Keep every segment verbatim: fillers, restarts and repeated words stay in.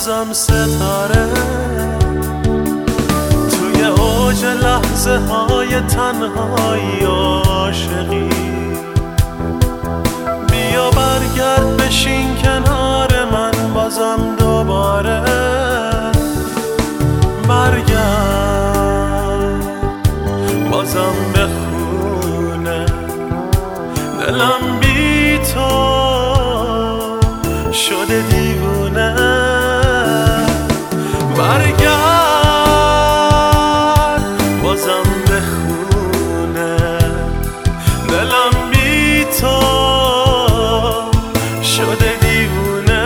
بازم ستاره توی اوج لحظه های تنهایی عاشقی. بیا برگرد بشین کنار من بازم دوباره، برگرد بازم به خونه. دلم بی تو شده دیوونه، برگرد بازم به خونه. دلم بی تو شده دیوونه.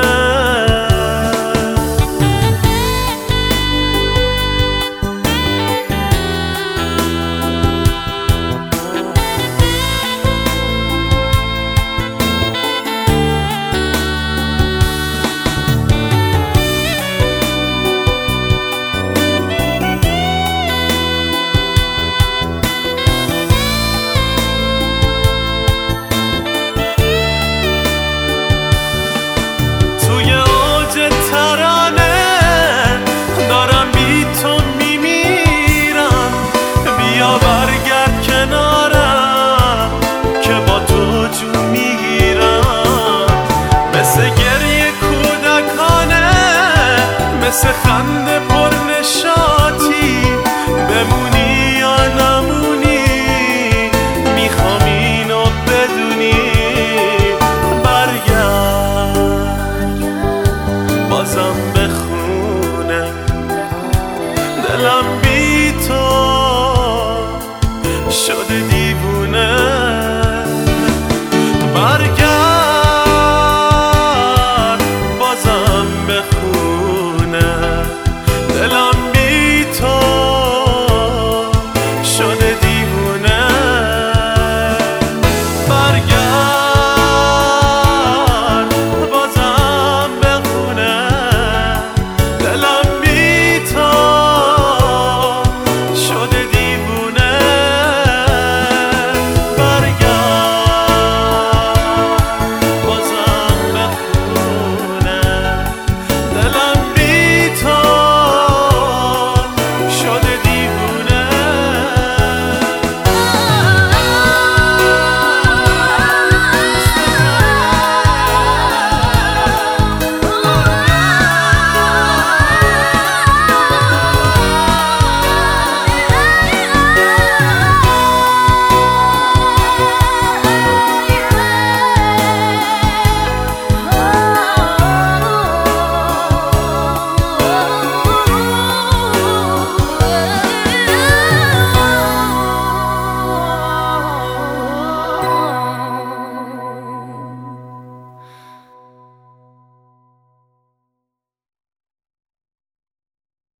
مثل خنده پر نشاطی بمونی یا نمونی، میخوام اینو بدونی. برگرد بازم به خونه. دلم بی تو شده دیوونه، برگرد بازم به خونه. دلم بی تو شده